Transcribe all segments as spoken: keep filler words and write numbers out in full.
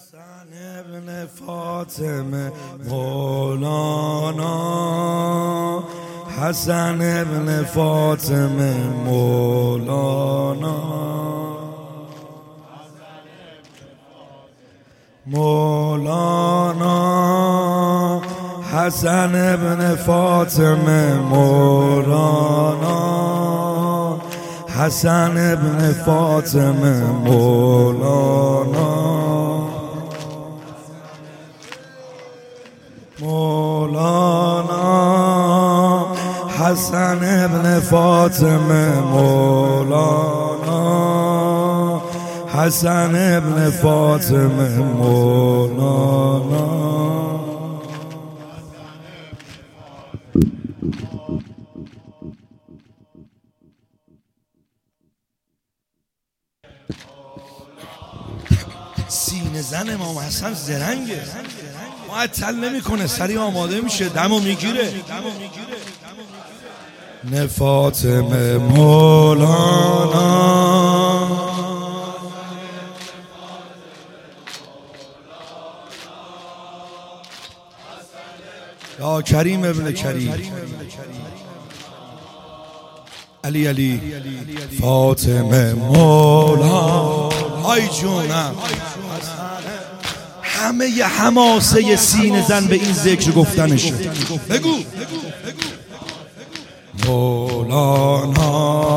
حسن ابن فاطمه مولانا، حسن ابن فاطمه مولانا، مولانا حسن ابن فاطمه مولانا، حسن ابن فاطمه مولانا، مولانا حسن ابن فاطمه مولانا، حسن ابن فاطمه مولانا. سینه زن امام حسن زرنگه، معطل نمیکنه، سریع آماده میشه، دمو میگیره. نه فاطمه مولانا، یا کریم ابن کریم، علی علی فاطمه مولانا. آی جونم، همه ی حماسه سینه زن به این ذکر گفتنشه. بگو مولانا،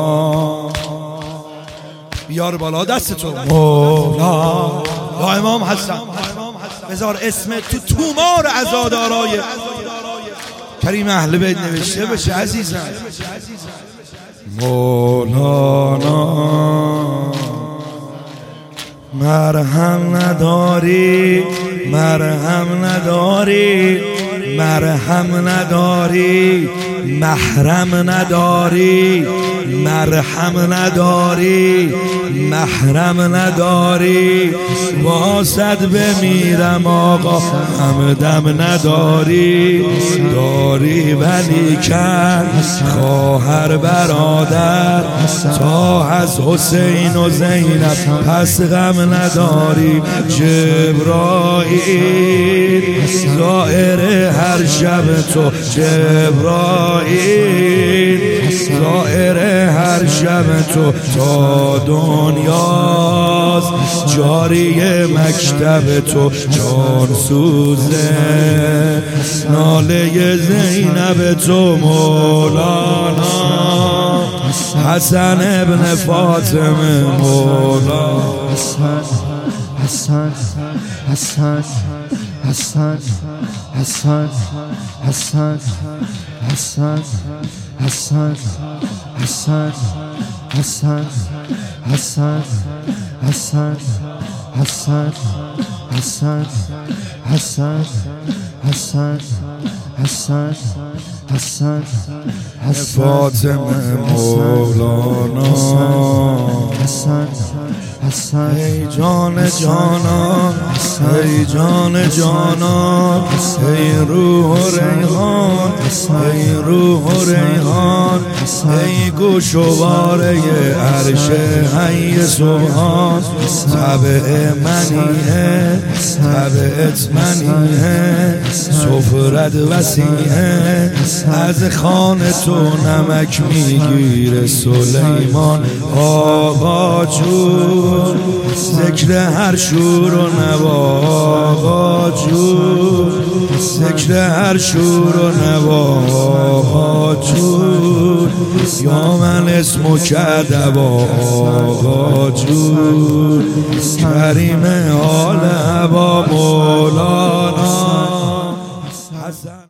بیار بالا دست تو مولا، یا امام حسن، بذار اسم تو تومار عزادارای کریم اهل بیت نوشته بشه عزیزم. مولانا مرهم نداری، مرهم نداری، مرهم نداری، محرم نداری، مرهم نداری، محرم نداری، واسد بمیرم آقا همدم نداری، داری ولی کن خواهر برادر، تا از حسین و زینب پس غم نداری. جبرائیل زائر هر شب تو، جبرائیل زائر هر شب تو، تا دنیاست جاری مکتب تو، جان سوزه ناله زینب تو. مولانا حسن ابن فاطمه مولانا، حسن حسن حسن حسن حسن حسن حسن حسن حسن حسن حسن حسن حسن حسن حسن حسن حسن حسن حسن فاطمه مولانا، حسن حسن ای جان جانان، ای جان جانان، ای روح و ریحان، ای روح و ریحان، ای گوشواره عرش حی سبحان. طبع منیه، طبعت منیه، سفرت وسیعه، از خان تو نمک میگیره سلیمان. آقا جون ذکر هر شور و نوا، آقا جون ذکر هر شور و نوا، آقا جون یا من اسمو کدوا، آقا جون کریم حال هوا مولانا.